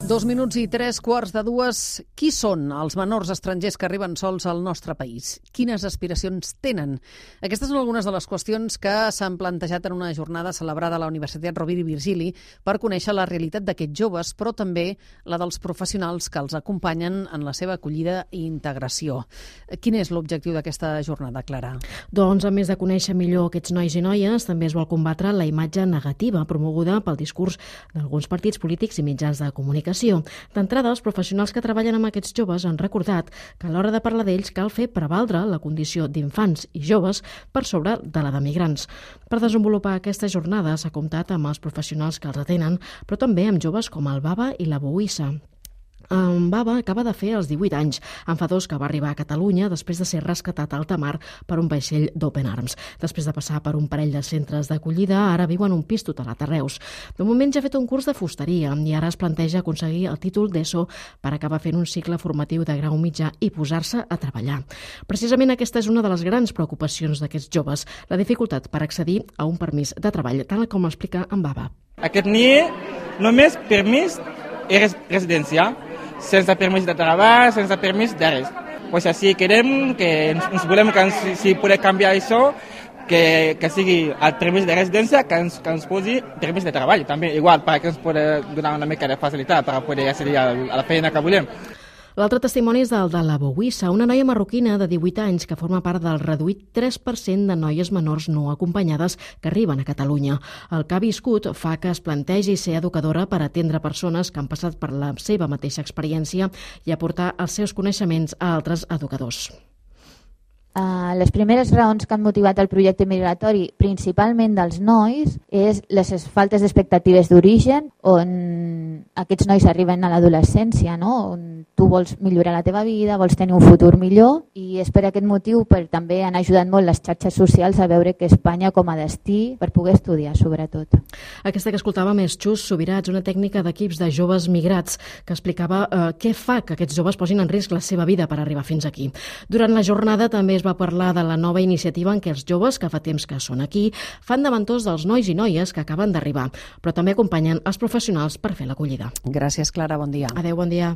2 minuts i 3:15. Qui són els menors estrangers que arriben sols al nostre país? Quines aspiracions tenen? Aquestes són algunes de les qüestions que s'han plantejat en una jornada celebrada a la Universitat Rovira i Virgili per conèixer la realitat d'aquests joves, però també la dels professionals que els acompanyen en la seva acollida i integració. Quin és l'objectiu d'aquesta jornada, Clara? Doncs, a més de conèixer millor aquests nois i noies, també es vol combatre la imatge negativa promoguda pel discurs d'alguns partits polítics i mitjans de comunicació. D'entrada, els professionals que treballen amb aquests joves han recordat que a l'hora de parlar d'ells cal fer prevaldre la condició d'infants i joves per sobre de la de migrants. Per desenvolupar aquesta jornada s'ha comptat amb els professionals que els atenen, però també amb joves com el Baba i la Bouissa. En Baba acaba de fer els 18 anys. En fa 2 que va arribar a Catalunya després de ser rescatat a alta mar per un vaixell d'Open Arms. Després de passar per un parell de centres d'acollida, ara viu en un pis tutelat a Reus. De moment ja ha fet un curs de fusteria i ara es planteja aconseguir el títol d'ESO per acabar fent un cicle formatiu de grau mitjà i posar-se a treballar. Precisament aquesta és una de les grans preocupacions d'aquests joves, la dificultat per accedir a un permís de treball, tal com explica en Baba. Aquest NIE només permís i residència, sense permís de treball, sense permís de res. Pues així querem que ens volem que si podem canviar això, que sigui el permís de residència que ens posi permís de treball també, igual, perquè ens pot donar una mica de facilitat per poder accedir a la feina que volem. L'altre testimoni és el de la Bouissa, una noia marroquina de 18 anys que forma part del reduït 3% de noies menors no acompanyades que arriben a Catalunya. El que ha viscut fa que es plantegi ser educadora per atendre persones que han passat per la seva mateixa experiència i aportar els seus coneixements a altres educadors. Les primeres raons que han motivat el projecte migratori, principalment dels nois, és les faltes d'expectatives d'origen, on aquests nois arriben a l'adolescència, no? On tu vols millorar la teva vida, vols tenir un futur millor, i és per aquest motiu també han ajudat molt les xarxes socials a veure que Espanya com a destí per poder estudiar, sobretot. Aquesta que escoltàvem és Xus Subirats, una tècnica d'equips de joves migrats que explicava què fa que aquests joves posin en risc la seva vida per arribar fins aquí. Durant la jornada també es va parlar de la nova iniciativa en què els joves, que fa temps que són aquí, fan de mentors dels nois i noies que acaben d'arribar, però també acompanyen els professionals per fer l'acollida. Gràcies, Clara. Bon dia. Adéu, bon dia.